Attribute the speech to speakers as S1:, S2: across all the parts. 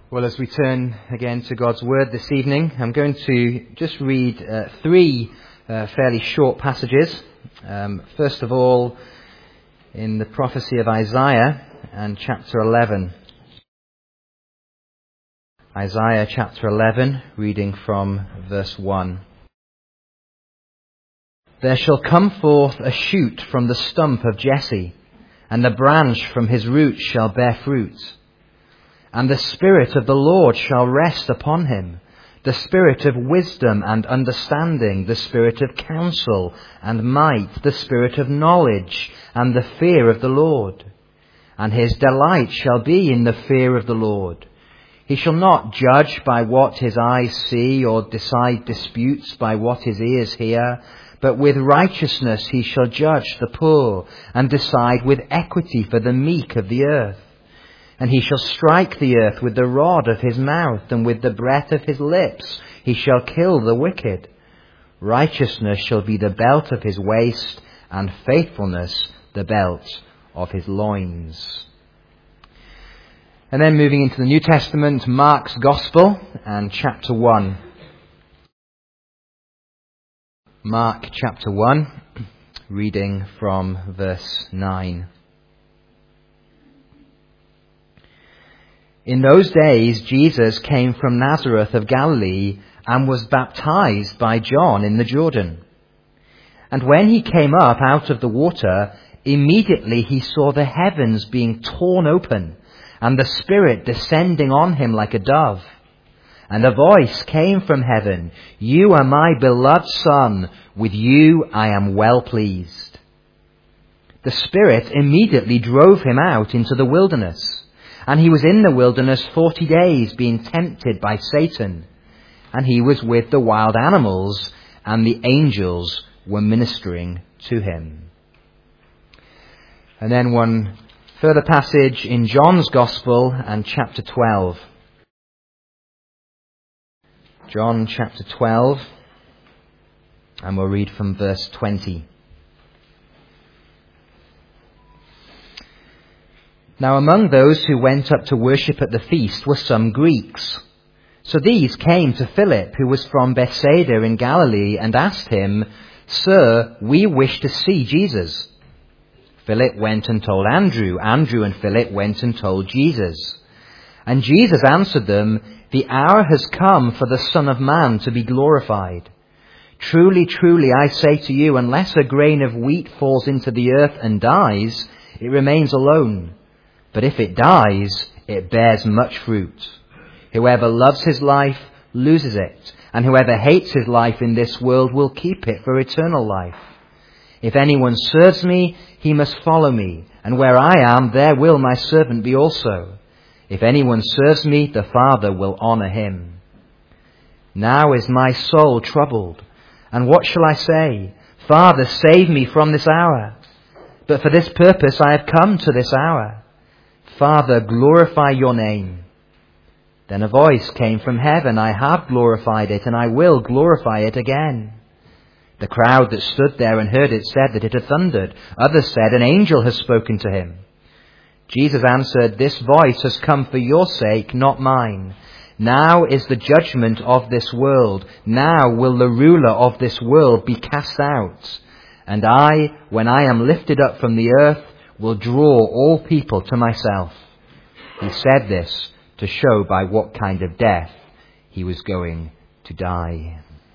S1: Well, as we turn again to God's Word this evening, I'm going to just read three fairly short passages. First of all, in the prophecy of Isaiah and chapter 11. Isaiah chapter 11, reading from verse 1. There shall come forth a shoot from the stump of Jesse, and a branch from his root shall bear fruit. And the Spirit of the Lord shall rest upon him, the Spirit of wisdom and understanding, the Spirit of counsel and might, the Spirit of knowledge and the fear of the Lord. And his delight shall be in the fear of the Lord. He shall not judge by what his eyes see, or decide disputes by what his ears hear, but with righteousness he shall judge the poor, and decide with equity for the meek of the earth. And he shall strike the earth with the rod of his mouth, and with the breath of his lips he shall kill the wicked. Righteousness shall be the belt of his waist, and faithfulness the belt of his loins. And then moving into the New Testament, Mark's Gospel and chapter 1. Mark chapter 1, reading from verse 9. In those days, Jesus came from Nazareth of Galilee and was baptized by John in the Jordan. And when he came up out of the water, immediately he saw the heavens being torn open, and the Spirit descending on him like a dove. And a voice came from heaven, "You are my beloved Son, with you I am well pleased." The Spirit immediately drove him out into the wilderness. And he was in the wilderness 40 days, being tempted by Satan. And he was with the wild animals, and the angels were ministering to him. And then one further passage in John's Gospel and chapter 12. John chapter 12, and we'll read from verse 20. Now among those who went up to worship at the feast were some Greeks. So these came to Philip, who was from Bethsaida in Galilee, and asked him, "Sir, we wish to see Jesus." Philip went and told Andrew. Andrew and Philip went and told Jesus. And Jesus answered them, "The hour has come for the Son of Man to be glorified. Truly, truly, I say to you, unless a grain of wheat falls into the earth and dies, it remains alone. But if it dies, it bears much fruit. Whoever loves his life loses it, and whoever hates his life in this world will keep it for eternal life. If anyone serves me, he must follow me, and where I am, there will my servant be also. If anyone serves me, the Father will honor him. Now is my soul troubled, and what shall I say? Father, save me from this hour. But for this purpose I have come to this hour. Father, glorify your name." Then a voice came from heaven, "I have glorified it, and I will glorify it again." The crowd that stood there and heard it said that it had thundered. Others said, "An angel has spoken to him." Jesus answered, "This voice has come for your sake, not mine. Now is the judgment of this world. Now will the ruler of this world be cast out. And I, when I am lifted up from the earth, will draw all people to myself." He said this to show by what kind of death he was going to die.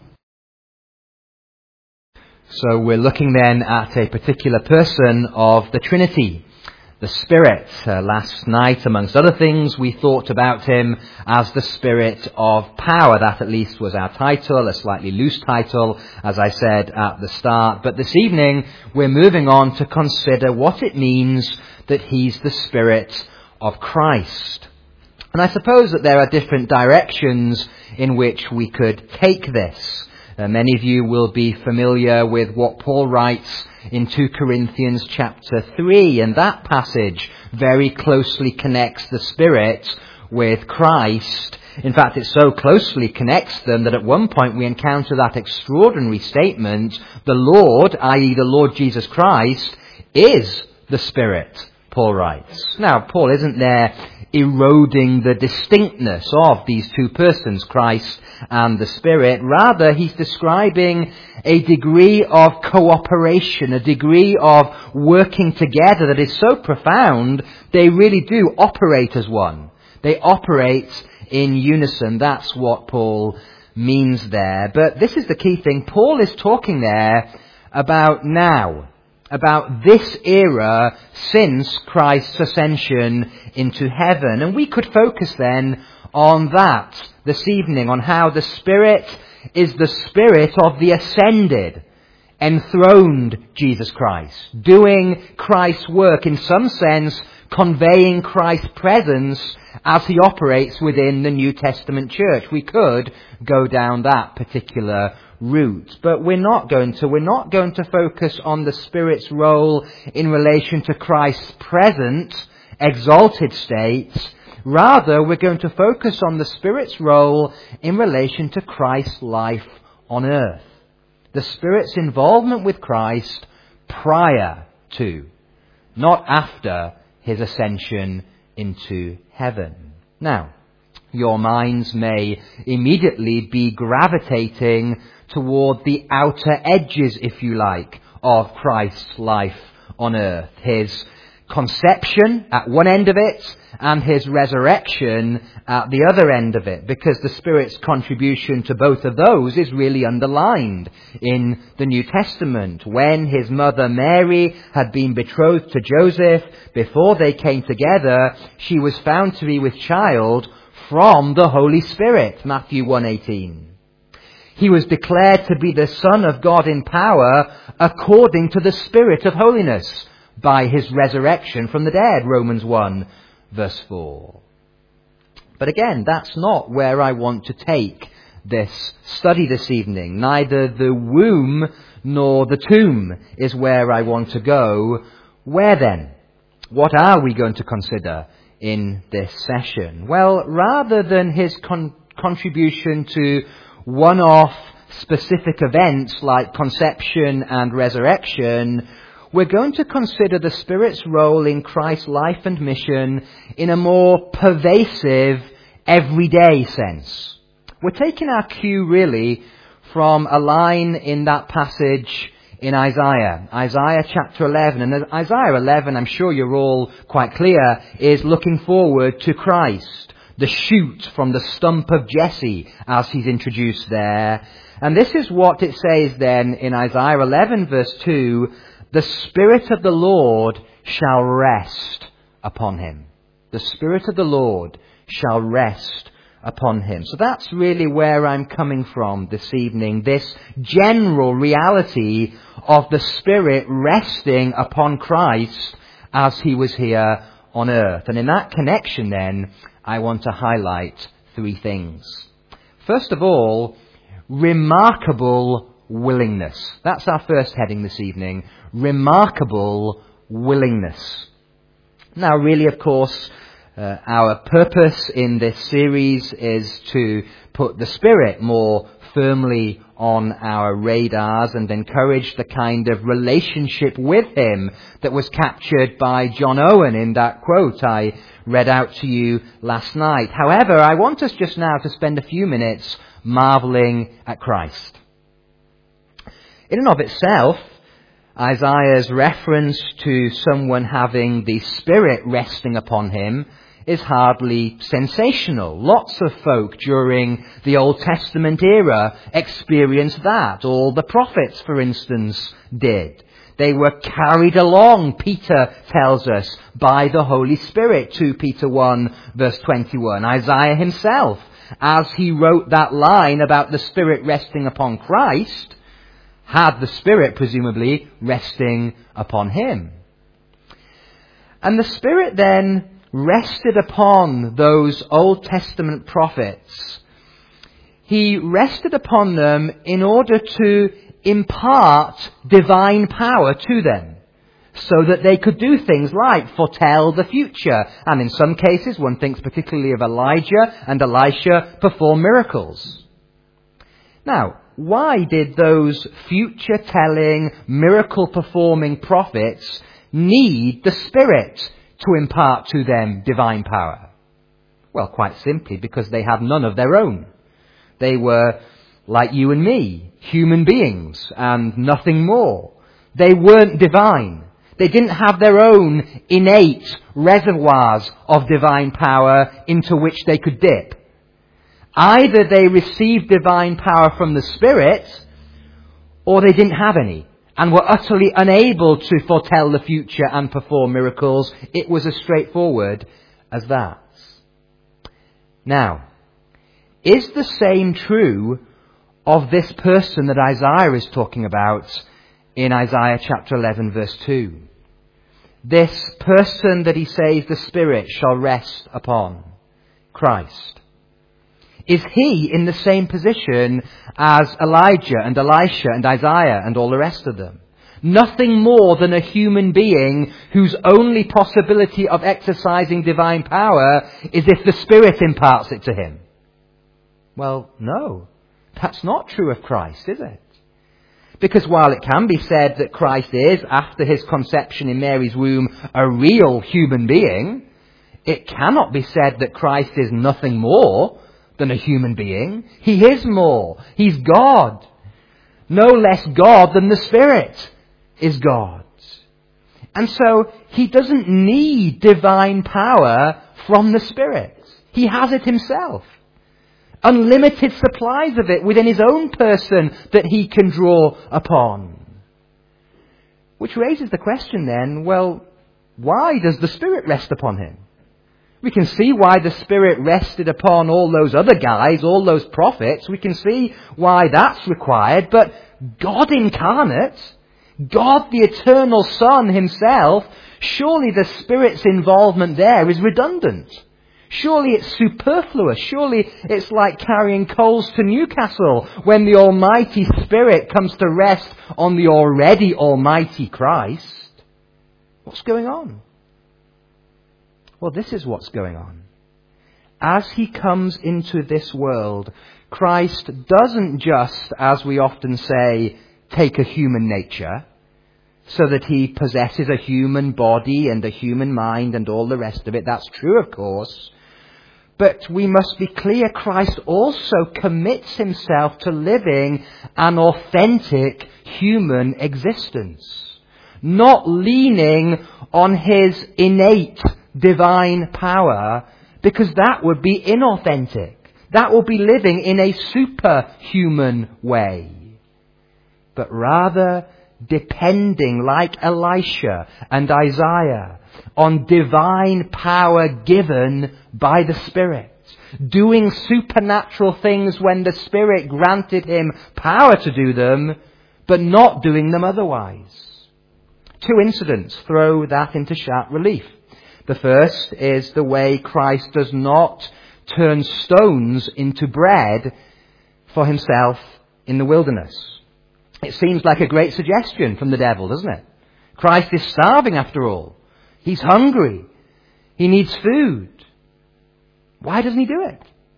S1: So we're looking then at a particular person of the Trinity, the Spirit. Last night, amongst other things, we thought about him as the Spirit of power. That at least was our title, a slightly loose title, as I said at the start. But this evening, we're moving on to consider what it means that he's the Spirit of Christ. And I suppose that there are different directions in which we could take this. Many of you will be familiar with what Paul writes in 2 Corinthians chapter 3, and that passage very closely connects the Spirit with Christ. In fact, it so closely connects them that at one point we encounter that extraordinary statement, "The Lord," i.e. the Lord Jesus Christ, "is the Spirit," Paul writes. Now, Paul isn't there eroding the distinctness of these two persons, Christ and the Spirit. Rather, he's describing a degree of cooperation, a degree of working together that is so profound, they really do operate as one. They operate in unison. That's what Paul means there. But this is the key thing. Paul is talking there about now, about this era since Christ's ascension into heaven. And we could focus then on that this evening, on how the Spirit is the Spirit of the ascended, enthroned Jesus Christ, doing Christ's work, in some sense conveying Christ's presence as he operates within the New Testament church. We could go down that particular route, but we're not going to. We're not going to focus on the Spirit's role in relation to Christ's present, exalted state. Rather, we're going to focus on the Spirit's role in relation to Christ's life on earth. The Spirit's involvement with Christ prior to, not after, his ascension into heaven. Now, your minds may immediately be gravitating toward the outer edges, if you like, of Christ's life on earth. His conception at one end of it and his resurrection at the other end of it, because the Spirit's contribution to both of those is really underlined in the New Testament. When his mother Mary had been betrothed to Joseph, before they came together, she was found to be with child from the Holy Spirit, Matthew 1:18. He was declared to be the Son of God in power according to the Spirit of holiness by his resurrection from the dead, Romans 1, verse 4. But again, that's not where I want to take this study this evening. Neither the womb nor the tomb is where I want to go. Where then? What are we going to consider in this session? Well, rather than his contribution to one-off specific events like conception and resurrection, we're going to consider the Spirit's role in Christ's life and mission in a more pervasive, everyday sense. We're taking our cue really from a line in that passage in Isaiah chapter 11. And Isaiah 11, I'm sure you're all quite clear, is looking forward to Christ, the shoot from the stump of Jesse, as he's introduced there. And this is what it says then in Isaiah 11 verse 2, "The Spirit of the Lord shall rest upon him." The Spirit of the Lord shall rest upon him. So that's really where I'm coming from this evening, this general reality of the Spirit resting upon Christ as he was here on earth. And in that connection then, I want to highlight three things. First of all, remarkable willingness. That's our first heading this evening. Remarkable willingness. Now, really, of course, our purpose in this series is to put the Spirit more firmly on our radars and encourage the kind of relationship with him that was captured by John Owen in that quote I read out to you last night. However, I want us just now to spend a few minutes marveling at Christ. In and of itself, Isaiah's reference to someone having the Spirit resting upon him is hardly sensational. Lots of folk during the Old Testament era experienced that. All the prophets, for instance, did. They were carried along, Peter tells us, by the Holy Spirit, 2 Peter 1, verse 21. Isaiah himself, as he wrote that line about the Spirit resting upon Christ, had the Spirit, presumably, resting upon him. And the Spirit then rested upon those Old Testament prophets. He rested upon them in order to impart divine power to them, so that they could do things like foretell the future. And in some cases, one thinks particularly of Elijah and Elisha, perform miracles. Now, why did those future-telling, miracle-performing prophets need the Spirit to impart to them divine power? Well, quite simply because they had none of their own. They were like you and me, human beings, and nothing more. They weren't divine. They didn't have their own innate reservoirs of divine power into which they could dip. Either they received divine power from the Spirit, or they didn't have any, and were utterly unable to foretell the future and perform miracles. It was as straightforward as that. Now, is the same true of this person that Isaiah is talking about in Isaiah chapter 11 verse 2? This person that he says the Spirit shall rest upon, Christ. Is he in the same position as Elijah and Elisha and Isaiah and all the rest of them? Nothing more than a human being whose only possibility of exercising divine power is if the Spirit imparts it to him. Well, no, that's not true of Christ, is it? Because while it can be said that Christ is, after his conception in Mary's womb, a real human being, it cannot be said that Christ is nothing more than a human being. He is more. He's God. No less God than the Spirit is God. And so he doesn't need divine power from the Spirit. He has it himself. Unlimited supplies of it within his own person that he can draw upon. Which raises the question then, well, why does the Spirit rest upon him? We can see why the Spirit rested upon all those other guys, all those prophets. We can see why that's required. But God incarnate, God the eternal Son himself, surely the Spirit's involvement there is redundant. Surely it's superfluous. Surely it's like carrying coals to Newcastle when the Almighty Spirit comes to rest on the already Almighty Christ. What's going on? Well, this is what's going on. As he comes into this world, Christ doesn't just, as we often say, take a human nature, so that he possesses a human body and a human mind and all the rest of it. That's true, of course. But we must be clear, Christ also commits himself to living an authentic human existence, not leaning on his innate divine power, because that would be inauthentic. That would be living in a superhuman way. But rather depending, like Elisha and Isaiah, on divine power given by the Spirit. Doing supernatural things when the Spirit granted him power to do them, but not doing them otherwise. Two incidents throw that into sharp relief. The first is the way Christ does not turn stones into bread for himself in the wilderness. It seems like a great suggestion from the devil, doesn't it? Christ is starving after all. He's hungry. He needs food. Why doesn't he do it?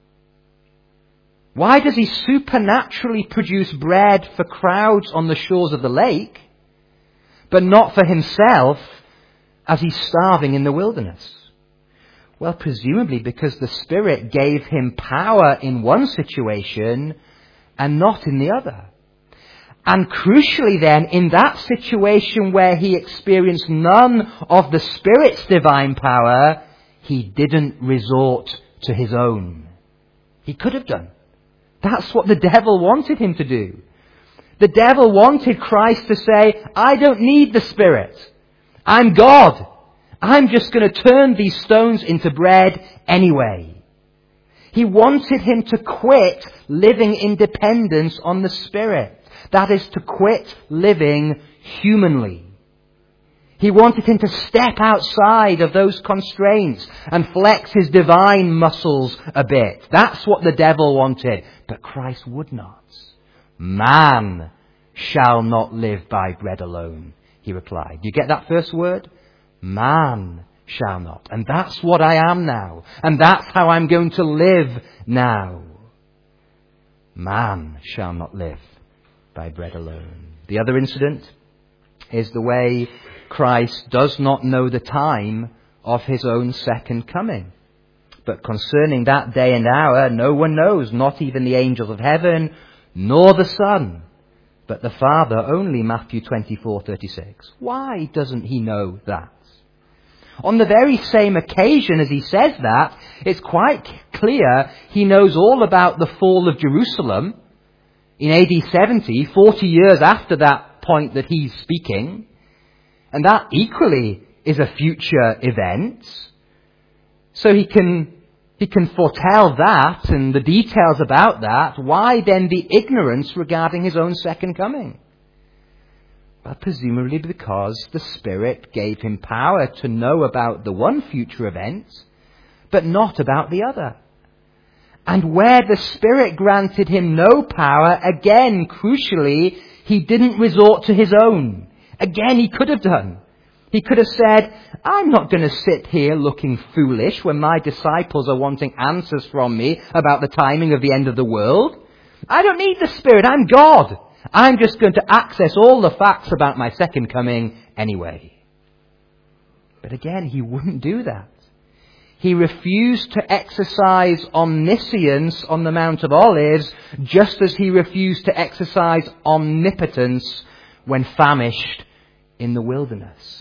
S1: Why does he supernaturally produce bread for crowds on the shores of the lake, but not for himself as he's starving in the wilderness? Well, presumably because the Spirit gave him power in one situation and not in the other. And crucially then, in that situation where he experienced none of the Spirit's divine power, he didn't resort to his own. He could have done. That's what the devil wanted him to do. The devil wanted Christ to say, I don't need the Spirit. I'm God. I'm just going to turn these stones into bread anyway. He wanted him to quit living in dependence on the Spirit. That is, to quit living humanly. He wanted him to step outside of those constraints and flex his divine muscles a bit. That's what the devil wanted. But Christ would not. Man shall not live by bread alone, he replied. You get that first word? Man shall not. And that's what I am now. And that's how I'm going to live now. Man shall not live by bread alone. The other incident is the way Christ does not know the time of his own second coming. But concerning that day and hour, no one knows, not even the angels of heaven, nor the Son, but the Father only. Matthew 24:36. Why doesn't he know that? On the very same occasion as he says that, it's quite clear he knows all about the fall of Jerusalem in AD 70, 40 years after that point that he's speaking. And that equally is a future event. So he can foretell that and the details about that. Why then the ignorance regarding his own second coming? Well, presumably because the Spirit gave him power to know about the one future event, but not about the other. And where the Spirit granted him no power, again, crucially, he didn't resort to his own. Again, he could have done. He could have said, I'm not going to sit here looking foolish when my disciples are wanting answers from me about the timing of the end of the world. I don't need the Spirit. I'm God. I'm just going to access all the facts about my second coming anyway. But again, he wouldn't do that. He refused to exercise omniscience on the Mount of Olives, just as he refused to exercise omnipotence when famished in the wilderness.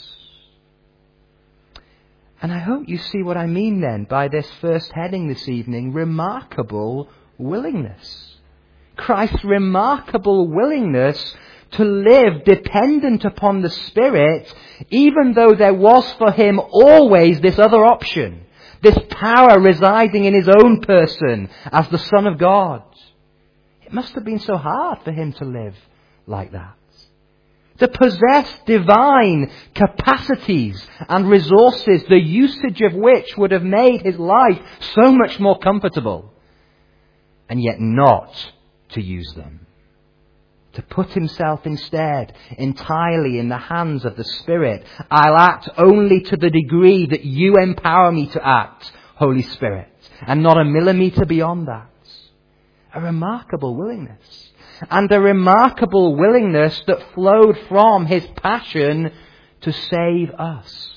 S1: And I hope you see what I mean then by this first heading this evening, remarkable willingness. Christ's remarkable willingness to live dependent upon the Spirit, even though there was for him always this other option, this power residing in his own person as the Son of God. It must have been so hard for him to live like that. To possess divine capacities and resources, the usage of which would have made his life so much more comfortable, and yet not to use them. To put himself instead entirely in the hands of the Spirit. I'll act only to the degree that you empower me to act, Holy Spirit, and not a millimetre beyond that. A remarkable willingness. And a remarkable willingness that flowed from his passion to save us.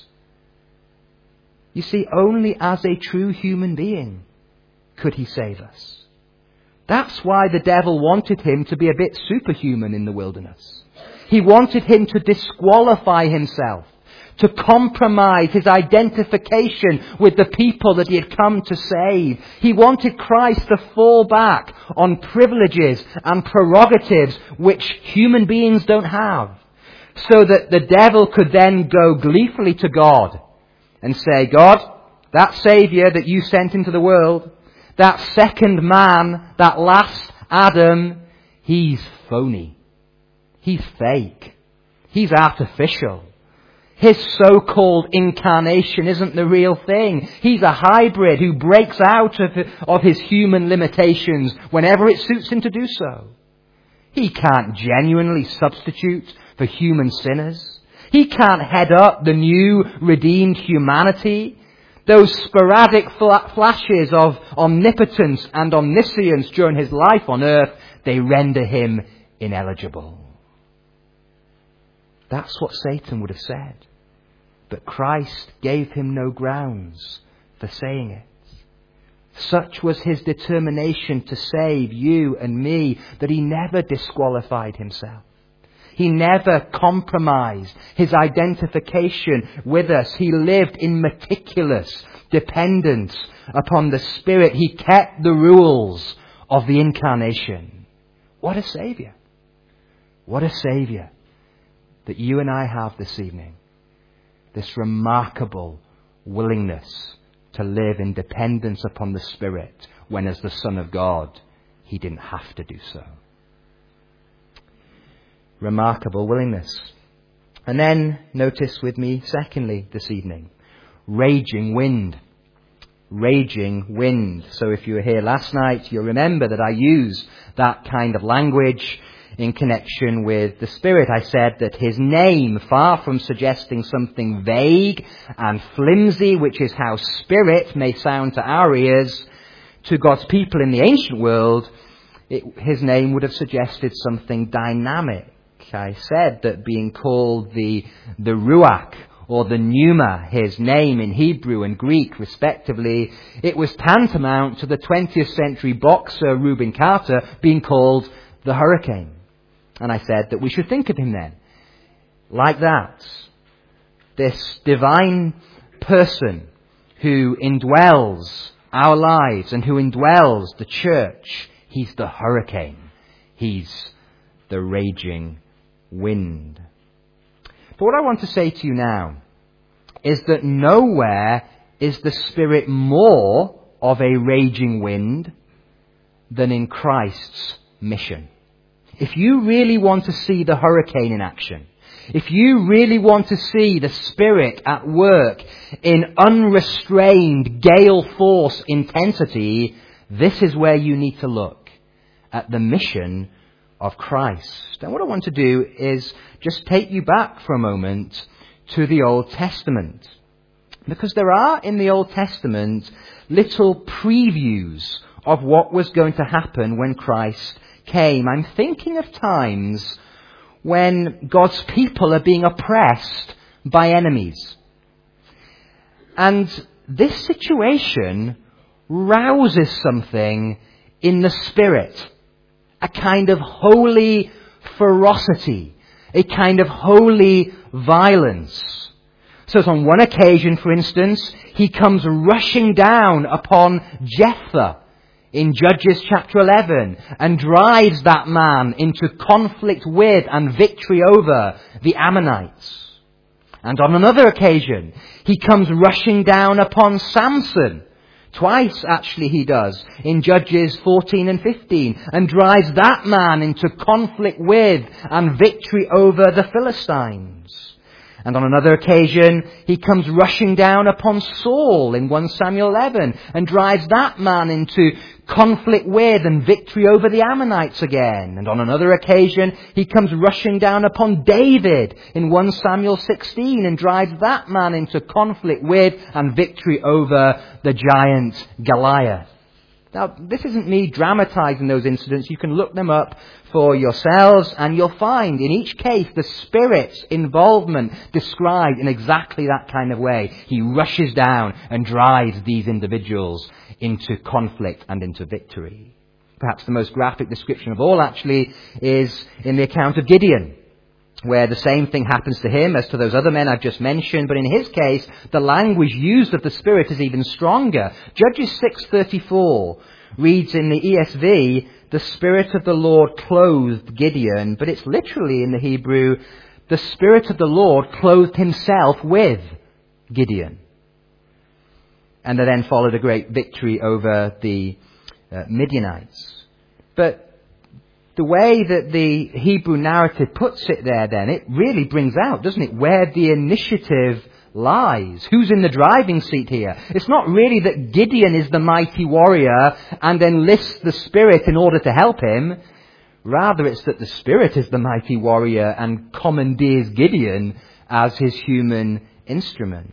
S1: You see, only as a true human being could he save us. That's why the devil wanted him to be a bit superhuman in the wilderness. He wanted him to disqualify himself, to compromise his identification with the people that he had come to save. He wanted Christ to fall back on privileges and prerogatives which human beings don't have, so that the devil could then go gleefully to God and say, God, that Saviour that you sent into the world, that second man, that last Adam, he's phony. He's fake. He's artificial. His so-called incarnation isn't the real thing. He's a hybrid who breaks out of his human limitations whenever it suits him to do so. He can't genuinely substitute for human sinners. He can't head up the new redeemed humanity. Those sporadic flashes of omnipotence and omniscience during his life on earth, they render him ineligible. That's what Satan would have said. But Christ gave him no grounds for saying it. Such was his determination to save you and me that he never disqualified himself. He never compromised his identification with us. He lived in meticulous dependence upon the Spirit. He kept the rules of the incarnation. What a Saviour. What a Saviour that you and I have this evening. This remarkable willingness to live in dependence upon the Spirit when as the Son of God he didn't have to do so. Remarkable willingness. And then notice with me secondly this evening, raging wind. Raging wind. So if you were here last night, you'll remember that I used that kind of language in connection with the Spirit. I said that his name, far from suggesting something vague and flimsy, which is how Spirit may sound to our ears, to God's people in the ancient world, his name would have suggested something dynamic. I said that being called the Ruach or the pneuma, his name in Hebrew and Greek respectively, it was tantamount to the 20th century boxer Rubin Carter being called the Hurricane. And I said that we should think of him then like that. This divine person who indwells our lives and who indwells the church. He's the hurricane. He's the raging wind. But what I want to say to you now is that nowhere is the Spirit more of a raging wind than in Christ's mission. If you really want to see the hurricane in action, if you really want to see the Spirit at work in unrestrained gale force intensity, this is where you need to look, at the mission of Christ. And what I want to do is just take you back for a moment to the Old Testament. Because there are in the Old Testament little previews of what was going to happen when Christ came. I'm thinking of times when God's people are being oppressed by enemies. And this situation rouses something in the Spirit, a kind of holy ferocity, a kind of holy violence. So on one occasion, for instance, he comes rushing down upon Jephthah in Judges chapter 11 and drives that man into conflict with and victory over the Ammonites. And on another occasion, he comes rushing down upon Samson. Twice, actually, he does, in Judges 14 and 15, and drives that man into conflict with and victory over the Philistines. And on another occasion, he comes rushing down upon Saul in 1 Samuel 11 and drives that man into conflict with and victory over the Ammonites again. And on another occasion, he comes rushing down upon David in 1 Samuel 16 and drives that man into conflict with and victory over the giant Goliath. Now, this isn't me dramatizing those incidents. You can look them up for yourselves and you'll find in each case the Spirit's involvement described in exactly that kind of way. He rushes down and drives these individuals into conflict and into victory. Perhaps the most graphic description of all actually is in the account of Gideon, where the same thing happens to him as to those other men I've just mentioned, but in his case, the language used of the Spirit is even stronger. Judges 6:34 reads in the ESV, the Spirit of the Lord clothed Gideon, but it's literally in the Hebrew, the Spirit of the Lord clothed himself with Gideon. And there then followed a great victory over the Midianites. But the way that the Hebrew narrative puts it there then, it really brings out, doesn't it, where the initiative lies. Who's in the driving seat here? It's not really that Gideon is the mighty warrior and enlists the Spirit in order to help him. Rather, it's that the Spirit is the mighty warrior and commandeers Gideon as his human instruments.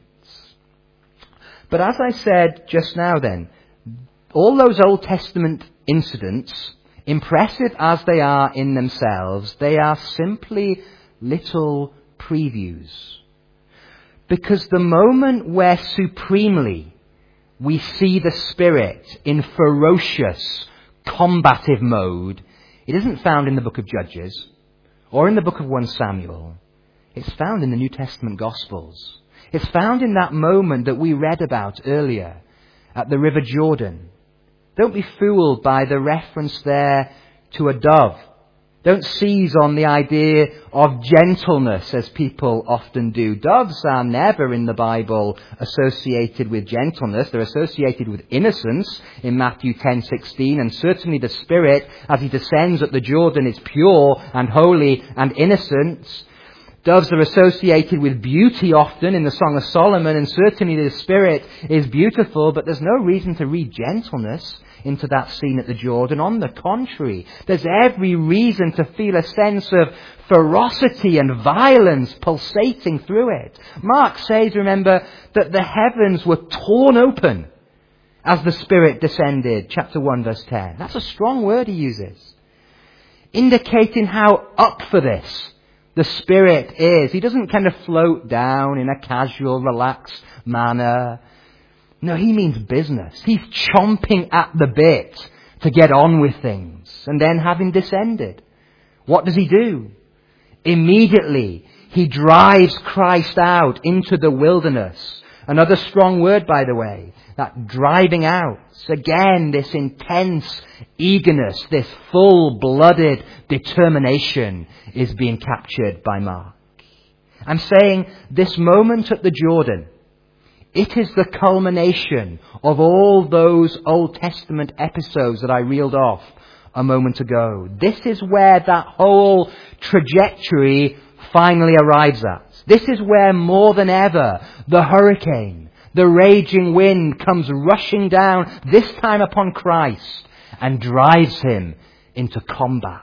S1: But as I said just now then, all those Old Testament incidents, impressive as they are in themselves, they are simply little previews. Because the moment where supremely we see the Spirit in ferocious, combative mode, it isn't found in the book of Judges or in the book of 1 Samuel. It's found in the New Testament Gospels. It's found in that moment that we read about earlier at the River Jordan. Don't be fooled by the reference there to a dove. Don't seize on the idea of gentleness as people often do. Doves are never in the Bible associated with gentleness. They're associated with innocence in Matthew 10:16, and certainly the Spirit as he descends at the Jordan is pure and holy and innocent. Doves are associated with beauty often in the Song of Solomon, and certainly the Spirit is beautiful, but there's no reason to read gentleness into that scene at the Jordan. On the contrary, there's every reason to feel a sense of ferocity and violence pulsating through it. Mark says, remember, that the heavens were torn open as the Spirit descended. Chapter 1, verse 10. That's a strong word he uses, indicating how up for this The Spirit is. He doesn't kind of float down in a casual, relaxed manner. No, he means business. He's chomping at the bit to get on with things. And then having descended, what does he do? Immediately, he drives Christ out into the wilderness. Another strong word, by the way, that driving out. Again, this intense eagerness, this full-blooded determination is being captured by Mark. I'm saying this moment at the Jordan, it is the culmination of all those Old Testament episodes that I reeled off a moment ago. This is where that whole trajectory finally arrives at. This is where more than ever the hurricane, the raging wind comes rushing down, this time upon Christ, and drives him into combat.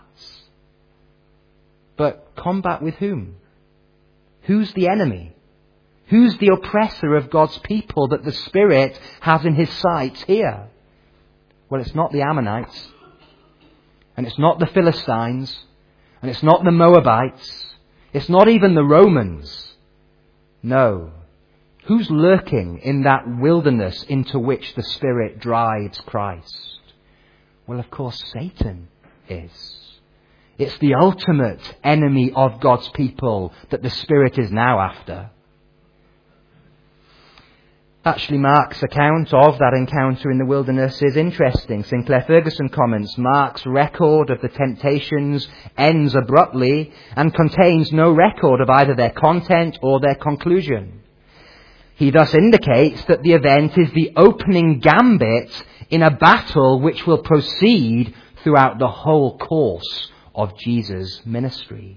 S1: But combat with whom? Who's the enemy? Who's the oppressor of God's people that the Spirit has in his sights here? Well, it's not the Ammonites, and it's not the Philistines, and it's not the Moabites, it's not even the Romans. No. Who's lurking in that wilderness into which the Spirit drives Christ? Well, of course, Satan is. It's the ultimate enemy of God's people that the Spirit is now after. Actually, Mark's account of that encounter in the wilderness is interesting. Sinclair Ferguson comments, Mark's record of the temptations ends abruptly and contains no record of either their content or their conclusion. He thus indicates that the event is the opening gambit in a battle which will proceed throughout the whole course of Jesus' ministry.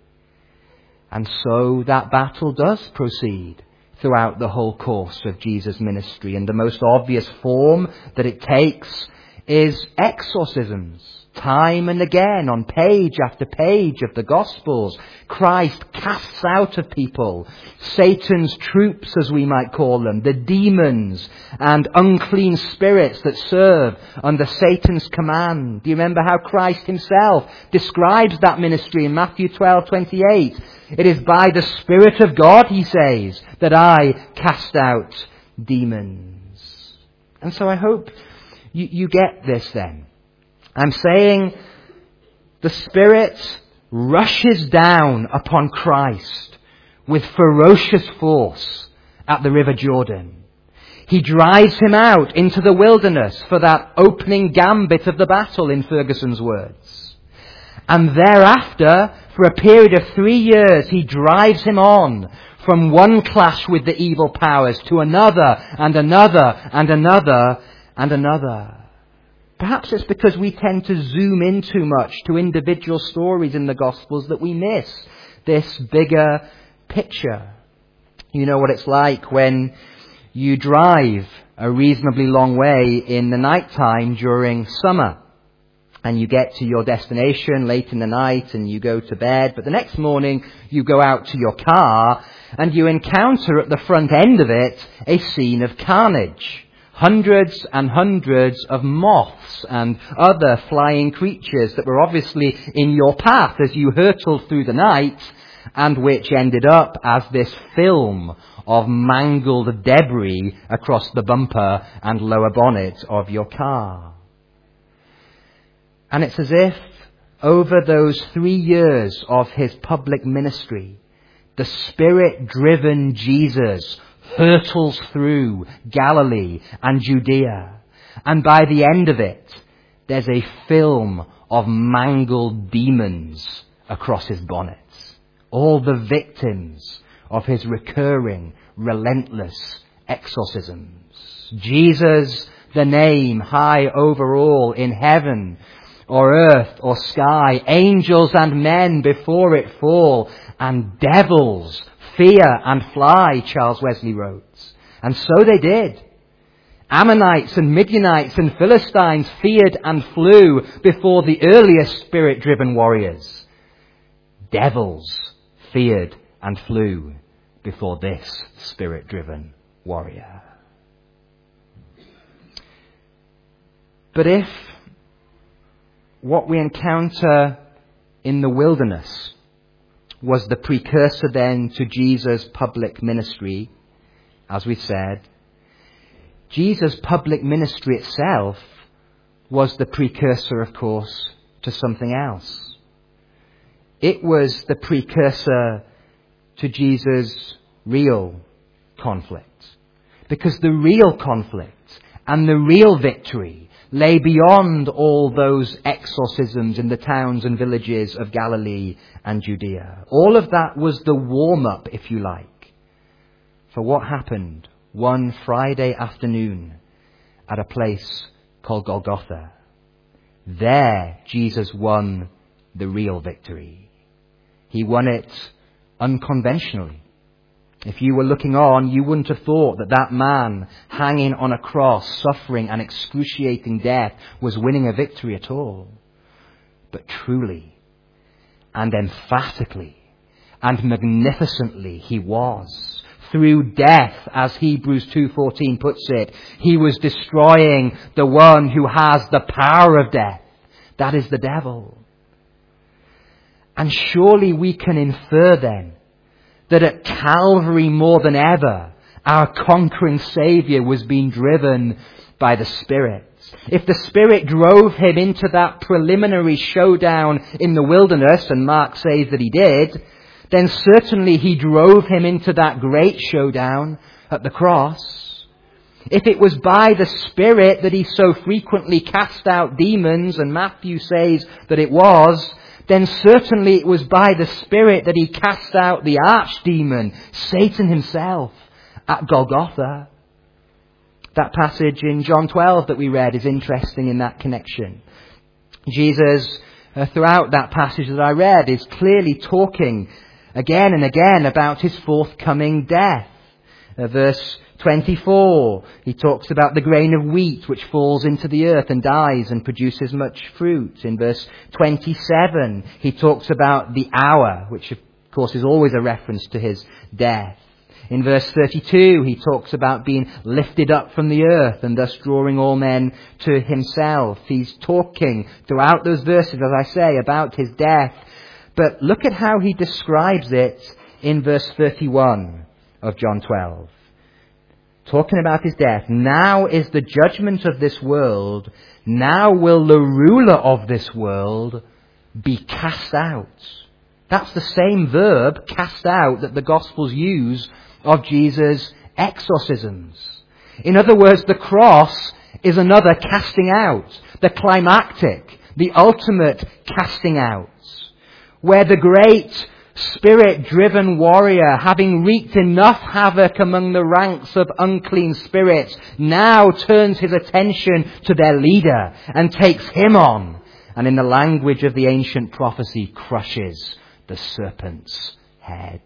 S1: And so that battle does proceed throughout the whole course of Jesus' ministry. And the most obvious form that it takes is exorcisms. Time and again, on page after page of the Gospels, Christ casts out of people Satan's troops, as we might call them, the demons and unclean spirits that serve under Satan's command. Do you remember how Christ himself describes that ministry in Matthew 12:28? It is by the Spirit of God, he says, that I cast out demons. And so I hope you get this then. I'm saying the Spirit rushes down upon Christ with ferocious force at the River Jordan. He drives him out into the wilderness for that opening gambit of the battle, in Ferguson's words. And thereafter, for a period of 3 years, he drives him on from one clash with the evil powers to another and another and another and another. Perhaps it's because we tend to zoom in too much to individual stories in the Gospels that we miss this bigger picture. You know what it's like when you drive a reasonably long way in the night time during summer. And you get to your destination late in the night and you go to bed. But the next morning you go out to your car and you encounter at the front end of it a scene of carnage. Hundreds and hundreds of moths and other flying creatures that were obviously in your path as you hurtled through the night, and which ended up as this film of mangled debris across the bumper and lower bonnet of your car. And it's as if over those 3 years of his public ministry, the Spirit-driven Jesus hurtles through Galilee and Judea. And by the end of it, there's a film of mangled demons across his bonnet. All the victims of his recurring, relentless exorcisms. Jesus, the name high over all in heaven or earth or sky, angels and men before it fall, and devils fear and fly, Charles Wesley wrote. And so they did. Ammonites and Midianites and Philistines feared and flew before the earliest Spirit-driven warriors. Devils feared and flew before this Spirit-driven warrior. But if what we encounter in the wilderness was the precursor then to Jesus' public ministry, as we said. Jesus' public ministry itself was the precursor, of course, to something else. It was the precursor to Jesus' real conflict. Because the real conflict and the real victory lay beyond all those exorcisms in the towns and villages of Galilee and Judea. All of that was the warm-up, if you like, for what happened one Friday afternoon at a place called Golgotha. There, Jesus won the real victory. He won it unconventionally. If you were looking on, you wouldn't have thought that that man hanging on a cross, suffering an excruciating death, was winning a victory at all. But truly, and emphatically, and magnificently he was. Through death, as Hebrews 2:14 puts it, he was destroying the one who has the power of death. That is the devil. And surely we can infer then that at Calvary more than ever, our conquering Saviour was being driven by the Spirit. If the Spirit drove him into that preliminary showdown in the wilderness, and Mark says that he did, then certainly he drove him into that great showdown at the cross. If it was by the Spirit that he so frequently cast out demons, and Matthew says that it was, then certainly it was by the Spirit that he cast out the archdemon, Satan himself, at Golgotha. That passage in John 12 that we read is interesting in that connection. Jesus, throughout that passage that I read, is clearly talking again and again about his forthcoming death. Verse 24, he talks about the grain of wheat which falls into the earth and dies and produces much fruit. In verse 27, he talks about the hour, which of course is always a reference to his death. In verse 32, he talks about being lifted up from the earth and thus drawing all men to himself. He's talking throughout those verses, as I say, about his death. But look at how he describes it in verse 31 of John 12. Talking about his death. Now is the judgment of this world. Now will the ruler of this world be cast out. That's the same verb, cast out, that the Gospels use of Jesus' exorcisms. In other words, the cross is another casting out. The climactic, the ultimate casting out. Where the great Spirit-driven warrior, having wreaked enough havoc among the ranks of unclean spirits, now turns his attention to their leader and takes him on, and in the language of the ancient prophecy, crushes the serpent's head.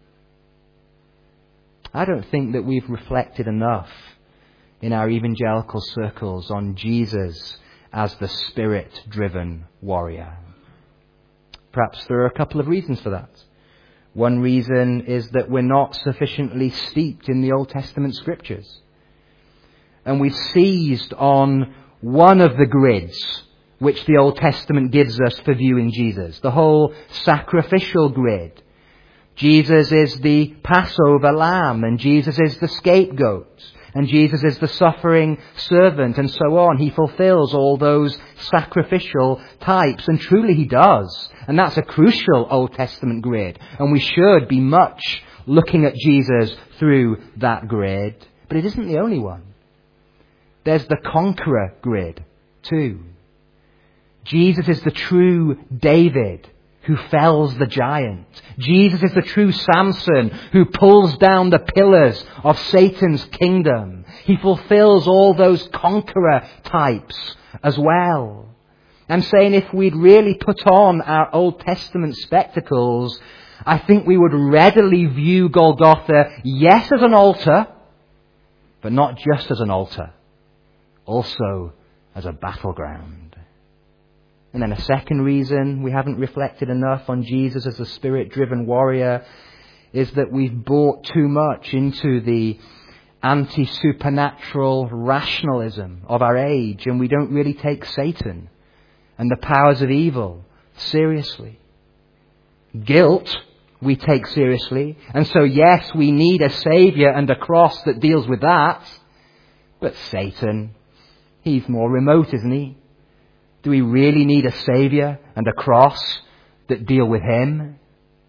S1: I don't think that we've reflected enough in our evangelical circles on Jesus as the Spirit-driven warrior. Perhaps there are a couple of reasons for that. One reason is that we're not sufficiently steeped in the Old Testament scriptures. And we've seized on one of the grids which the Old Testament gives us for viewing Jesus, the whole sacrificial grid. Jesus is the Passover lamb, and Jesus is the scapegoat, and Jesus is the suffering servant, and so on. He fulfills all those sacrificial types, and truly he does. And that's a crucial Old Testament grid, and we should be much looking at Jesus through that grid. But it isn't the only one. There's the conqueror grid too. Jesus is the true David who fells the giant. Jesus is the true Samson who pulls down the pillars of Satan's kingdom. He fulfills all those conqueror types as well. I'm saying if we'd really put on our Old Testament spectacles, I think we would readily view Golgotha, yes, as an altar, but not just as an altar, also as a battleground. And then a second reason we haven't reflected enough on Jesus as a Spirit-driven warrior is that we've bought too much into the anti-supernatural rationalism of our age, and we don't really take Satan and the powers of evil seriously. Guilt we take seriously. And so, yes, we need a Saviour and a cross that deals with that. But Satan, he's more remote, isn't he? Do we really need a Saviour and a cross that deal with him?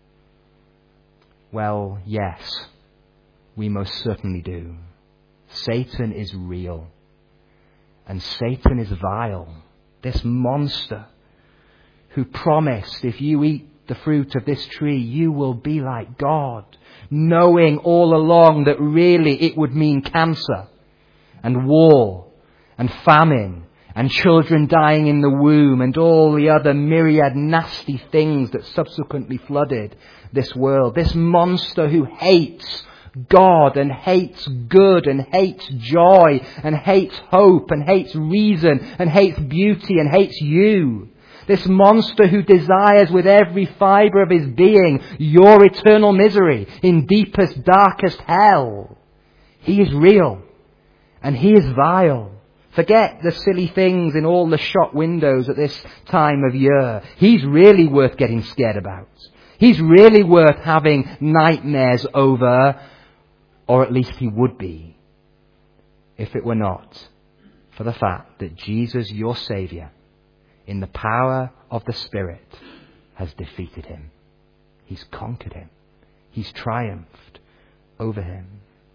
S1: Well, yes, we most certainly do. Satan is real. And Satan is vile. This monster who promised, if you eat the fruit of this tree, you will be like God, knowing all along that really it would mean cancer and war and famine and children dying in the womb and all the other myriad nasty things that subsequently flooded this world. This monster who hates God and hates good and hates joy and hates hope and hates reason and hates beauty and hates you. This monster who desires with every fibre of his being your eternal misery in deepest, darkest hell. He is real and he is vile. Forget the silly things in all the shop windows at this time of year. He's really worth getting scared about. He's really worth having nightmares over, or at least he would be, if it were not for the fact that Jesus, your Saviour, in the power of the Spirit, has defeated him. He's conquered him. He's triumphed over him.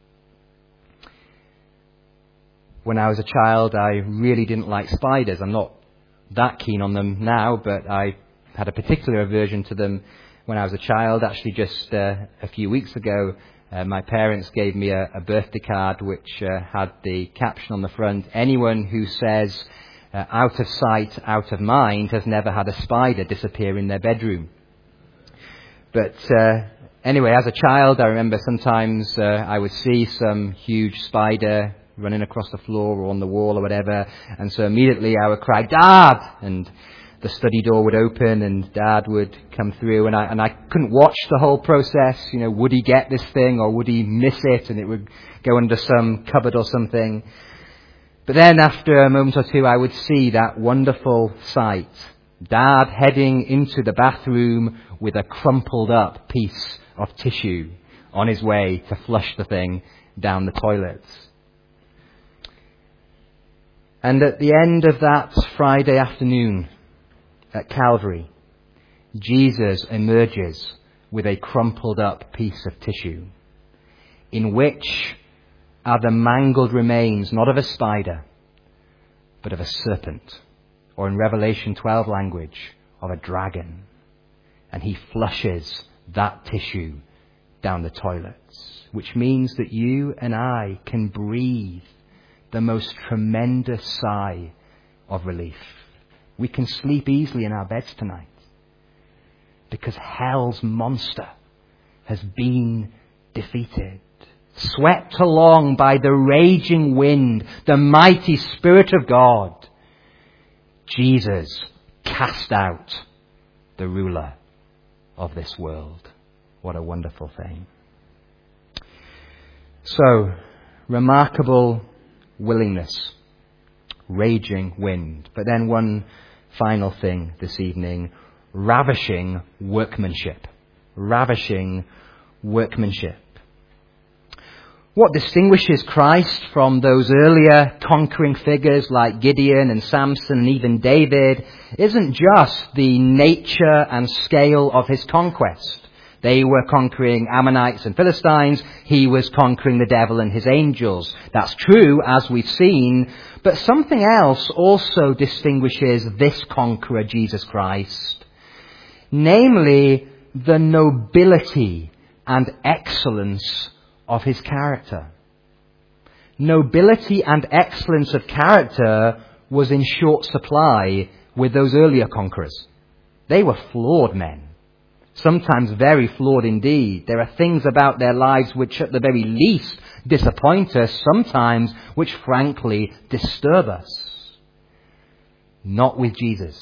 S1: When I was a child, I really didn't like spiders. I'm not that keen on them now, but I had a particular aversion to them when I was a child. Actually, just a few weeks ago, my parents gave me a birthday card which had the caption on the front, "Anyone who says out of sight, out of mind has never had a spider disappear in their bedroom." But anyway, as a child, I remember sometimes I would see some huge spider running across the floor or on the wall or whatever, and so immediately I would cry, "Dad!" and the study door would open and Dad would come through, and I couldn't watch the whole process. You know, would he get this thing or would he miss it and it would go under some cupboard or something? But then after a moment or two, I would see that wonderful sight. Dad heading into the bathroom with a crumpled up piece of tissue on his way to flush the thing down the toilet. And at the end of that Friday afternoon at Calvary, Jesus emerges with a crumpled up piece of tissue in which are the mangled remains, not of a spider, but of a serpent, or in Revelation 12 language, of a dragon. And he flushes that tissue down the toilets, which means that you and I can breathe the most tremendous sigh of relief. We can sleep easily in our beds tonight because hell's monster has been defeated. Swept along by the raging wind, the mighty Spirit of God, Jesus cast out the ruler of this world. What a wonderful thing. So, remarkable willingness, raging wind. But then one final thing this evening, ravishing workmanship. Ravishing workmanship. What distinguishes Christ from those earlier conquering figures like Gideon and Samson and even David isn't just the nature and scale of his conquest. They were conquering Ammonites and Philistines. He was conquering the devil and his angels. That's true, as we've seen. But something else also distinguishes this conqueror, Jesus Christ. Namely, the nobility and excellence of his character. Nobility and excellence of character was in short supply with those earlier conquerors. They were flawed men. Sometimes very flawed indeed. There are things about their lives which at the very least disappoint us, sometimes which frankly disturb us. Not with Jesus.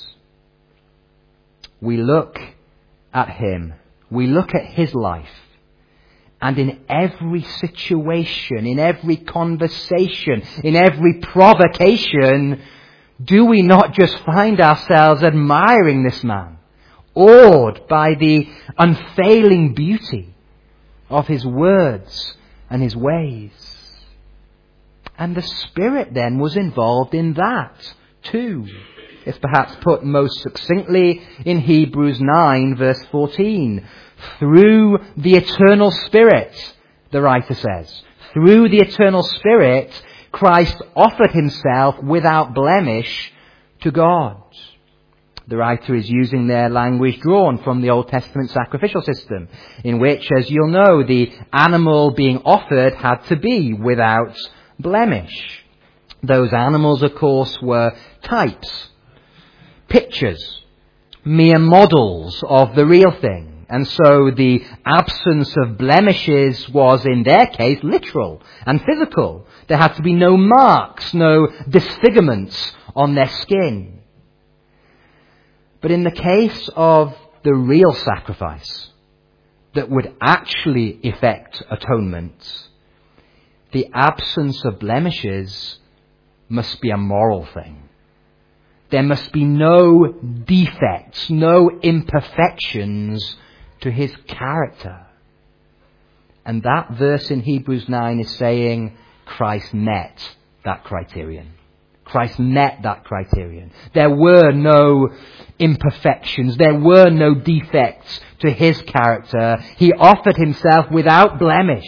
S1: We look at him, we look at his life, and in every situation, in every conversation, in every provocation, do we not just find ourselves admiring this man? awed by the unfailing beauty of his words and his ways. And the Spirit then was involved in that too. It's perhaps put most succinctly in Hebrews 9 verse 14. Through the eternal Spirit, the writer says, through the eternal Spirit, Christ offered himself without blemish to God. The writer is using their language drawn from the Old Testament sacrificial system, in which, as you'll know, the animal being offered had to be without blemish. Those animals, of course, were types, pictures, mere models of the real thing. And so the absence of blemishes was, in their case, literal and physical. There had to be no marks, no disfigurements on their skin. But in the case of the real sacrifice that would actually effect atonement, the absence of blemishes must be a moral thing. There must be no defects, no imperfections to his character. And that verse in Hebrews 9 is saying Christ met that criterion. Christ met that criterion. There were no imperfections. There were no defects to his character. He offered himself without blemish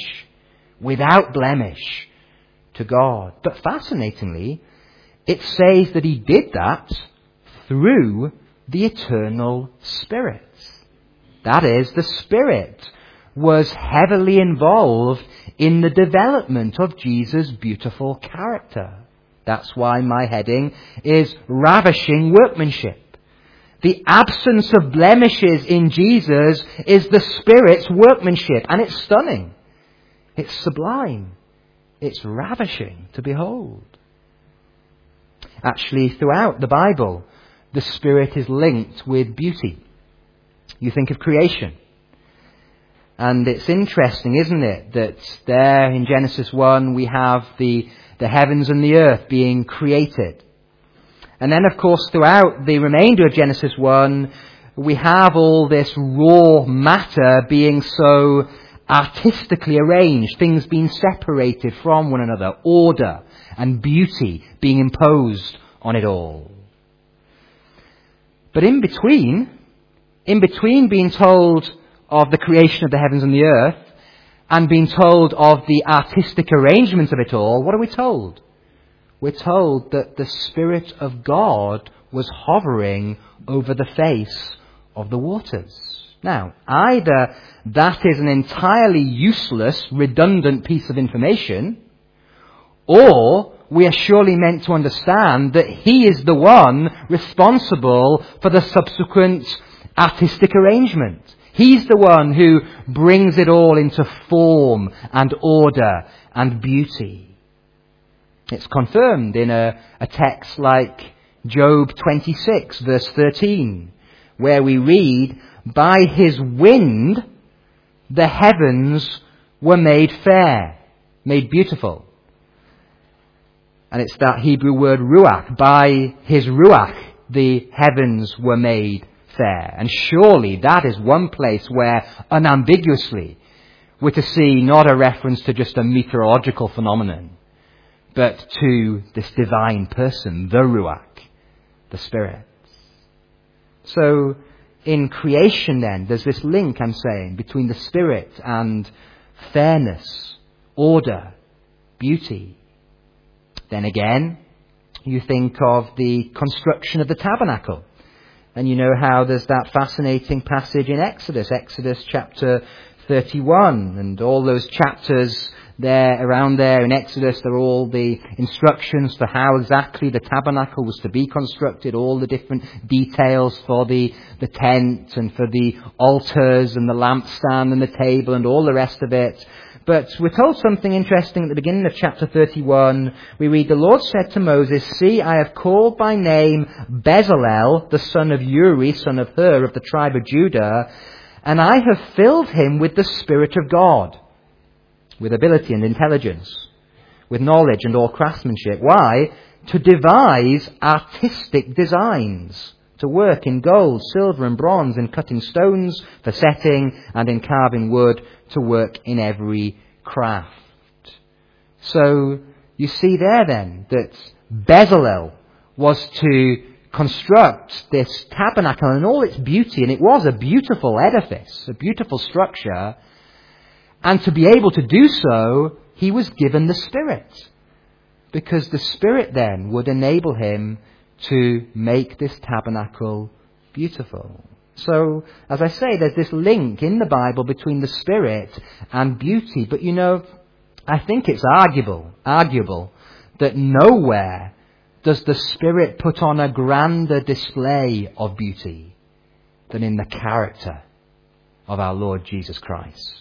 S1: to God. But fascinatingly, it says that he did that through the eternal Spirit. That is, the Spirit was heavily involved in the development of Jesus' beautiful character. That's why my heading is Ravishing Workmanship. The absence of blemishes in Jesus is the Spirit's workmanship, and it's stunning. It's sublime. It's ravishing to behold. Actually, throughout the Bible, the Spirit is linked with beauty. You think of creation. And it's interesting, isn't it, that there in Genesis 1 we have the heavens and the earth being created. And then, of course, throughout the remainder of Genesis 1, we have all this raw matter being so artistically arranged, things being separated from one another, order and beauty being imposed on it all. But in between being told of the creation of the heavens and the earth and being told of the artistic arrangement of it all, what are we told? We're told that the Spirit of God was hovering over the face of the waters. Now, either that is an entirely useless, redundant piece of information, or we are surely meant to understand that he is the one responsible for the subsequent artistic arrangement. He's the one who brings it all into form and order and beauty. It's confirmed in a text like Job 26, verse 13, where we read, "By his wind the heavens were made fair," made beautiful. And it's that Hebrew word ruach. By his ruach the heavens were made fair. And surely that is one place where unambiguously we're to see not a reference to just a meteorological phenomenon, but to this divine person, the ruach, the Spirit. So in creation then, there's this link, I'm saying, between the Spirit and fairness, order, beauty. Then again, you think of the construction of the tabernacle. And you know how there's that fascinating passage in Exodus chapter 31, and all those chapters there, around there in Exodus, there are all the instructions for how exactly the tabernacle was to be constructed, all the different details for the tent and for the altars and the lampstand and the table and all the rest of it. But we're told something interesting at the beginning of chapter 31. We read, "The Lord said to Moses, 'See, I have called by name Bezalel, the son of Uri, son of Hur, of the tribe of Judah, and I have filled him with the Spirit of God, with ability and intelligence, with knowledge and all craftsmanship.'" Why? "To devise artistic designs, to work in gold, silver and bronze, in cutting stones for setting, and in carving wood, to work in every craft. So you see there then that Bezalel was to construct this tabernacle in all its beauty, and it was a beautiful edifice, a beautiful structure, and to be able to do so, he was given the Spirit, because the Spirit then would enable him to make this tabernacle beautiful. So, as I say, there's this link in the Bible between the Spirit and beauty, but I think it's arguable that nowhere does the Spirit put on a grander display of beauty than in the character of our Lord Jesus Christ.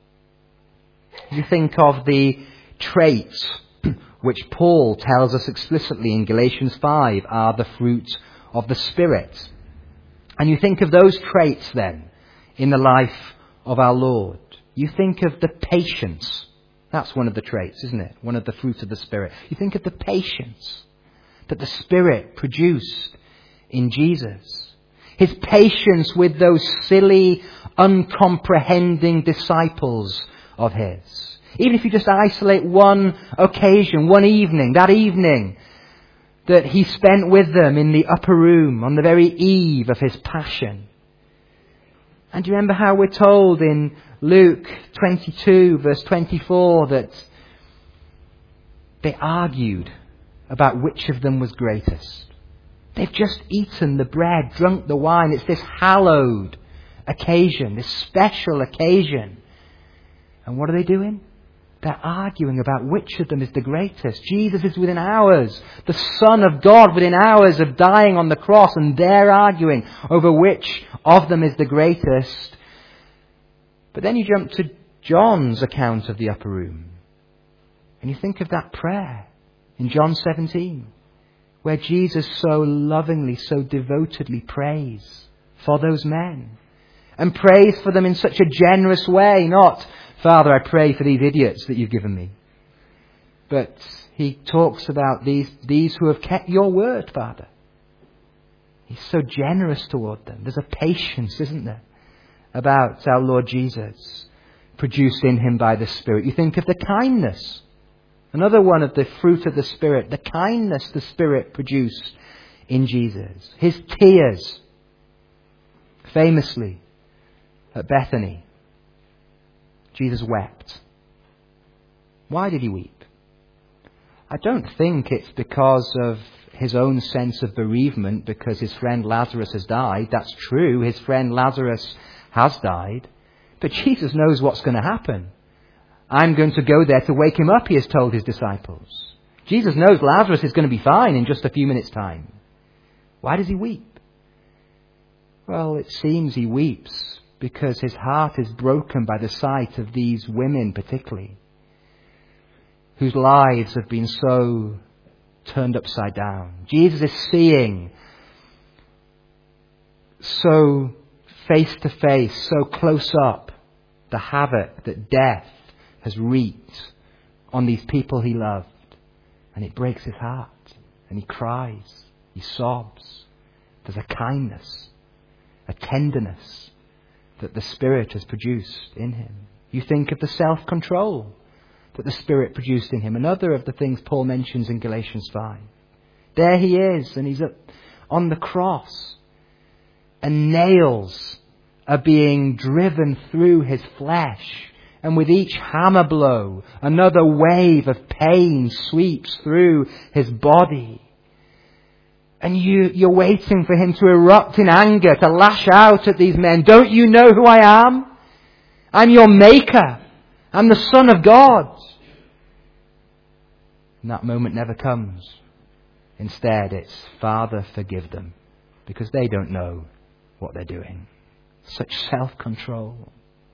S1: You think of the traits which Paul tells us explicitly in Galatians 5 are the fruit of the Spirit. And you think of those traits then in the life of our Lord. You think of the patience. That's one of the traits, isn't it? One of the fruits of the Spirit. You think of the patience that the Spirit produced in Jesus. His patience with those silly, uncomprehending disciples of his. Even if you just isolate one occasion, one evening, that evening that he spent with them in the upper room on the very eve of his passion. And do you remember how we're told in Luke 22 verse 24 that they argued about which of them was greatest? They've just eaten the bread, drunk the wine. It's this hallowed occasion, this special occasion. And what are they doing? They're arguing about which of them is the greatest. Jesus is within hours, the Son of God within hours of dying on the cross, and they're arguing over which of them is the greatest. But then you jump to John's account of the upper room, and you think of that prayer in John 17, where Jesus so lovingly, so devotedly prays for those men, and prays for them in such a generous way, not, Father, I pray for these idiots that you've given me. But he talks about these who have kept your word, Father. He's so generous toward them. There's a patience, isn't there, about our Lord Jesus, produced in him by the Spirit. You think of the kindness. Another one of the fruit of the Spirit, the kindness the Spirit produced in Jesus. His tears, famously, at Bethany. Jesus wept. Why did he weep? I don't think it's because of his own sense of bereavement because his friend Lazarus has died. That's true. His friend Lazarus has died. But Jesus knows what's going to happen. I'm going to go there to wake him up, he has told his disciples. Jesus knows Lazarus is going to be fine in just a few minutes' time. Why does he weep? Well, it seems he weeps because his heart is broken by the sight of these women particularly, whose lives have been so turned upside down. Jesus is seeing so face to face, so close up, the havoc that death has wreaked on these people he loved. And it breaks his heart. And he cries. He sobs. There's a kindness, a tenderness that the Spirit has produced in him. You think of the self-control that the Spirit produced in him. Another of the things Paul mentions in Galatians 5. There he is, and he's on the cross. And nails are being driven through his flesh. And with each hammer blow, another wave of pain sweeps through his body. And you're waiting for him to erupt in anger, to lash out at these men. Don't you know who I am? I'm your maker. I'm the Son of God. And that moment never comes. Instead, it's, Father, forgive them, because they don't know what they're doing. Such self-control.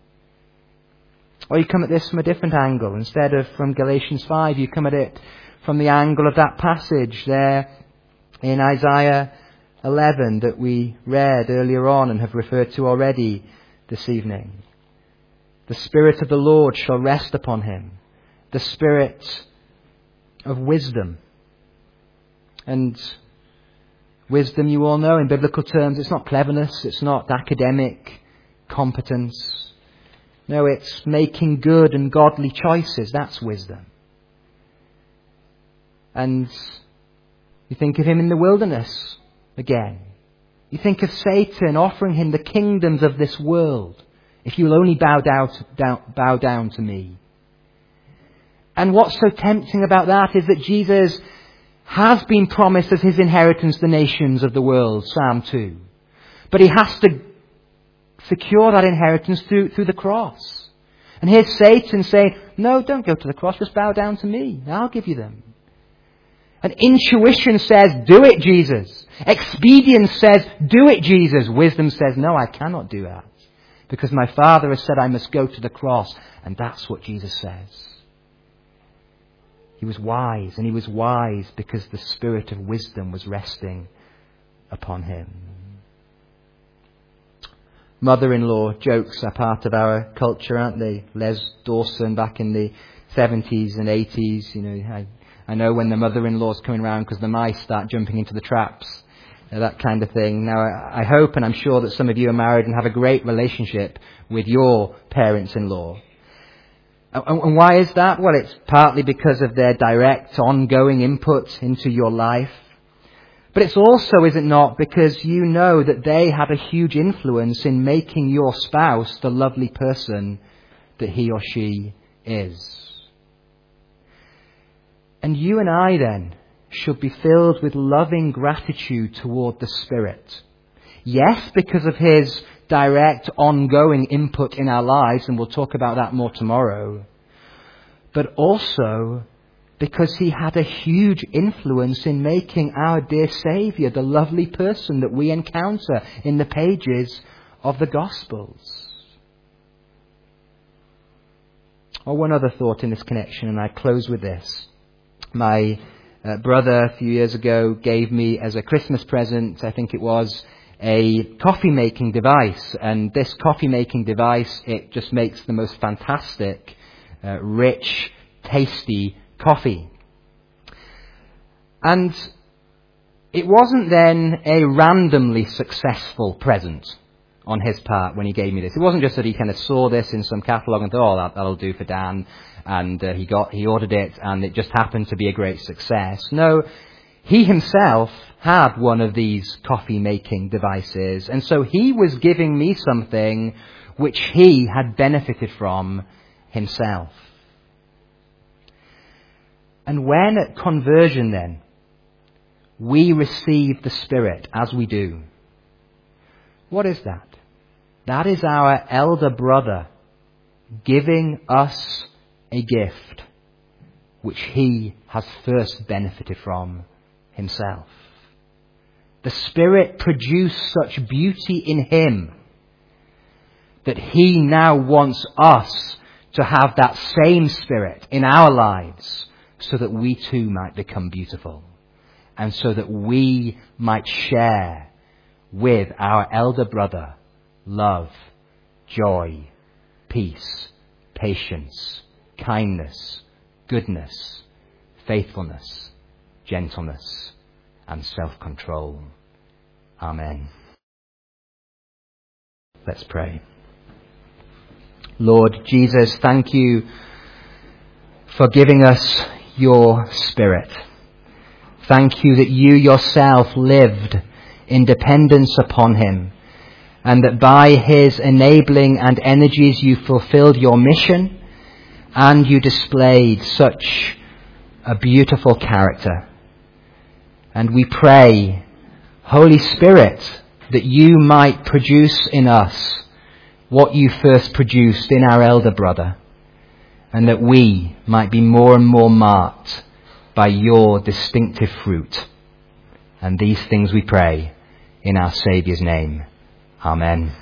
S1: Or you come at this from a different angle. Instead of from Galatians 5, you come at it from the angle of that passage there in Isaiah 11 that we read earlier on and have referred to already this evening. The Spirit of the Lord shall rest upon him, the Spirit of wisdom. And Wisdom, you all know, in biblical terms, it's not cleverness, it's not academic competence. No, it's making good and godly choices. That's wisdom. And you think of him in the wilderness again. You think of Satan offering him the kingdoms of this world. If you'll only bow down to me. And what's so tempting about that is that Jesus has been promised as his inheritance the nations of the world, Psalm 2. But he has to secure that inheritance through the cross. And here's Satan saying, no, don't go to the cross, just bow down to me. I'll give you them. And intuition says, do it, Jesus. Expedience says, do it, Jesus. Wisdom says, no, I cannot do that. Because my Father has said I must go to the cross. And that's what Jesus says. He was wise, and he was wise because the spirit of wisdom was resting upon him. Mother-in-law jokes are part of our culture, aren't they? Les Dawson back in the 70s and 80s. You know, I know when the mother-in-law's coming around because the mice start jumping into the traps. That kind of thing. Now, I hope and I'm sure that some of you are married and have a great relationship with your parents-in-law. And why is that? Well, it's partly because of their direct, ongoing input into your life. But it's also, is it not, because you know that they have a huge influence in making your spouse the lovely person that he or she is. And you and I then should be filled with loving gratitude toward the Spirit. Yes, because of his direct, ongoing input in our lives, and we'll talk about that more tomorrow. But also because he had a huge influence in making our dear Saviour the lovely person that we encounter in the pages of the Gospels. Oh, one other thought in this connection, and I close with this. My brother a few years ago gave me as a Christmas present, I think it was, a coffee making device. And this coffee making device, it just makes the most fantastic, rich, tasty coffee. And it wasn't then a randomly successful present on his part when he gave me this. It wasn't just that he kind of saw this in some catalogue and thought, oh, that'll do for Dan. And he ordered it and it just happened to be a great success. No, he himself had one of these coffee making devices. And so he was giving me something which he had benefited from himself. And when at conversion then, we receive the Spirit as we do, what is that? That is our elder brother giving us a gift which he has first benefited from himself. The Spirit produced such beauty in him that he now wants us to have that same Spirit in our lives so that we too might become beautiful and so that we might share with our elder brother love, joy, peace, patience, kindness, goodness, faithfulness, gentleness, and self-control. Amen. Let's pray. Lord Jesus, thank you for giving us your Spirit. Thank you that you yourself lived in dependence upon him, and that by his enabling and energies you fulfilled your mission and you displayed such a beautiful character. And we pray, Holy Spirit, that you might produce in us what you first produced in our elder brother, and that we might be more and more marked by your distinctive fruit. And these things we pray in our Saviour's name. Amen.